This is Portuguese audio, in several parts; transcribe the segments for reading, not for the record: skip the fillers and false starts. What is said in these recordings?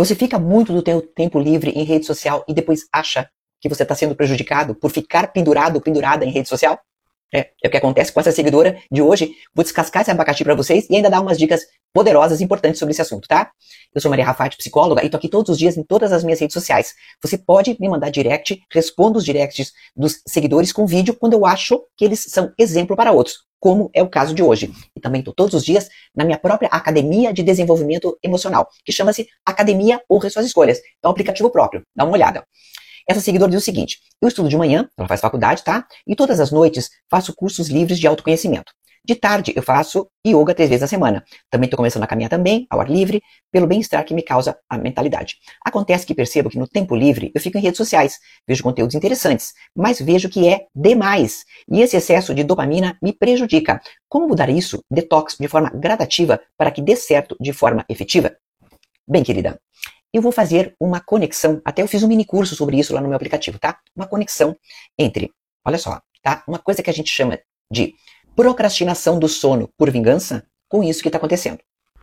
Você fica muito do teu tempo livre em rede social e depois acha que você está sendo prejudicado por ficar pendurado ou pendurada em rede social? É o que acontece com essa seguidora de hoje. Vou descascar esse abacaxi para vocês e ainda dar umas dicas poderosas e importantes sobre esse assunto, tá? Eu sou Maria Rafati, psicóloga, e tô aqui todos os dias em todas as minhas redes sociais. Você pode me mandar direct, respondo os directs dos seguidores com vídeo quando eu acho que eles são exemplo para outros, como é o caso de hoje. E também estou todos os dias na minha própria Academia de Desenvolvimento Emocional, que chama-se Academia Honre Suas Escolhas. É um aplicativo próprio, dá uma olhada. Essa seguidora diz o seguinte: eu estudo de manhã, ela faz faculdade, tá? E todas as noites faço cursos livres de autoconhecimento. De tarde eu faço yoga 3 vezes na semana. Também estou começando a caminhar também, ao ar livre, pelo bem-estar que me causa a mentalidade. Acontece que percebo que no tempo livre eu fico em redes sociais, vejo conteúdos interessantes, mas vejo que é demais. E esse excesso de dopamina me prejudica. Como mudar isso, detox, de forma gradativa para que dê certo de forma efetiva? Bem, querida, eu vou fazer uma conexão, até eu fiz um mini curso sobre isso lá no meu aplicativo, tá? Uma conexão entre, olha só, tá? Uma coisa que a gente chama de procrastinação do sono por vingança com isso que está acontecendo.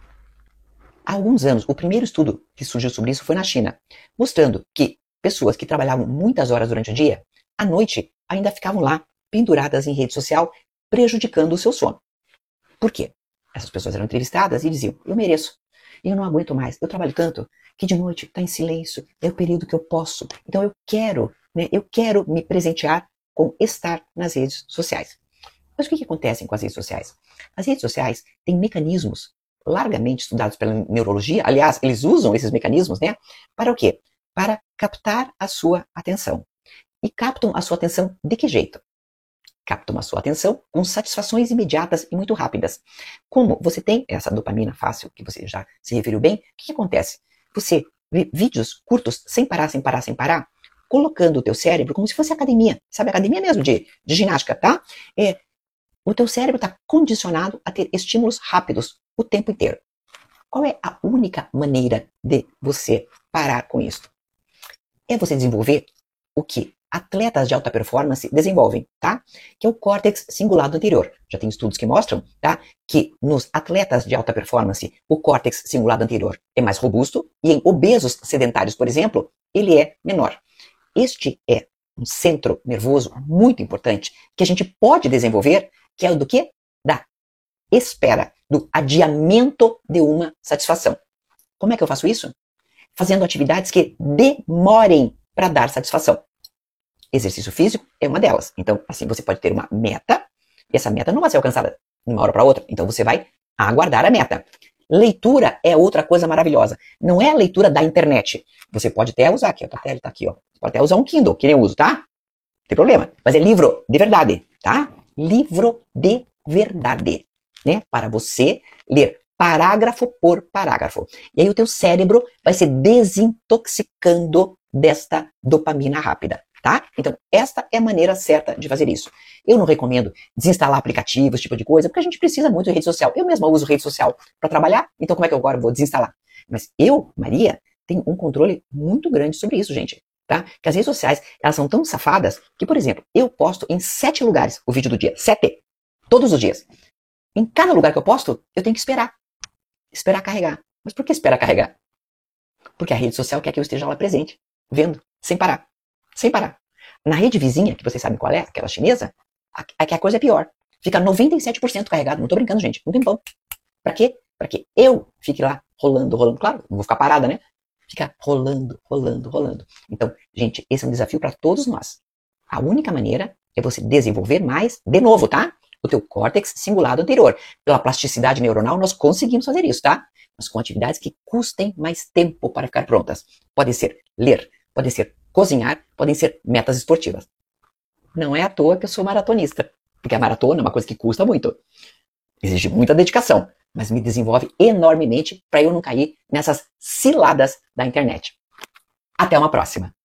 Há alguns anos, o primeiro estudo que surgiu sobre isso foi na China, mostrando que pessoas que trabalhavam muitas horas durante o dia, à noite ainda ficavam lá penduradas em rede social, prejudicando o seu sono. Por quê? Essas pessoas eram entrevistadas e diziam: eu mereço, eu não aguento mais, eu trabalho tanto que de noite está em silêncio, é o período que eu posso, então eu quero me presentear com estar nas redes sociais. Mas o que acontece com as redes sociais? As redes sociais têm mecanismos largamente estudados pela neurologia, aliás, eles usam esses mecanismos, né? Para o quê? Para captar a sua atenção. E captam a sua atenção de que jeito? Captam a sua atenção com satisfações imediatas e muito rápidas. Como você tem essa dopamina fácil, que você já se referiu bem, o que acontece? Você vê vídeos curtos, sem parar, colocando o teu cérebro como se fosse academia. Sabe, academia mesmo de ginástica, tá? O teu cérebro está condicionado a ter estímulos rápidos o tempo inteiro. Qual é a única maneira de você parar com isso? É você desenvolver o que atletas de alta performance desenvolvem, tá? Que é o córtex cingulado anterior. Já tem estudos que mostram, tá? Que nos atletas de alta performance, o córtex cingulado anterior é mais robusto e em obesos sedentários, por exemplo, ele é menor. Este é um centro nervoso muito importante que a gente pode desenvolver, que é o do quê? Da espera, do adiamento de uma satisfação. Como é que eu faço isso? Fazendo atividades que demorem para dar satisfação. Exercício físico é uma delas. Então, assim, você pode ter uma meta, e essa meta não vai ser alcançada de uma hora para outra. Então, você vai aguardar a meta. Leitura é outra coisa maravilhosa. Não é a leitura da internet. Você pode até usar aqui, a tela tá aqui, ó. Você pode até usar um Kindle, que nem eu uso, tá? Não tem problema. Mas é livro de verdade, tá? Livro de verdade, né? Para você ler parágrafo por parágrafo. E aí o teu cérebro vai se desintoxicando desta dopamina rápida, tá? Então, esta é a maneira certa de fazer isso. Eu não recomendo desinstalar aplicativos, esse tipo de coisa, porque a gente precisa muito de rede social. Eu mesma uso rede social para trabalhar, então como é que eu agora vou desinstalar? Mas eu, Maria, tenho um controle muito grande sobre isso, gente. Tá? Que as redes sociais, elas são tão safadas que, por exemplo, eu posto em 7 lugares o vídeo do dia. 7. Todos os dias. Em cada lugar que eu posto, eu tenho que esperar. Esperar carregar. Mas por que esperar carregar? Porque a rede social quer que eu esteja lá presente, vendo, sem parar. Sem parar. Na rede vizinha, que vocês sabem qual é, aquela chinesa, a coisa é pior. Fica 97% carregado. Não tô brincando, gente. Não tem pão. Pra quê? Pra que eu fique lá rolando. Claro, não vou ficar parada, né? Fica rolando. Então, gente, esse é um desafio para todos nós. A única maneira é você desenvolver mais, de novo, tá? O teu córtex cingulado anterior. Pela plasticidade neuronal, nós conseguimos fazer isso, tá? Mas com atividades que custem mais tempo para ficar prontas. Pode ser ler, pode ser cozinhar, podem ser metas esportivas. Não é à toa que eu sou maratonista. Porque a maratona é uma coisa que custa muito. Exige muita dedicação. Mas me desenvolve enormemente para eu não cair nessas ciladas da internet. Até uma próxima!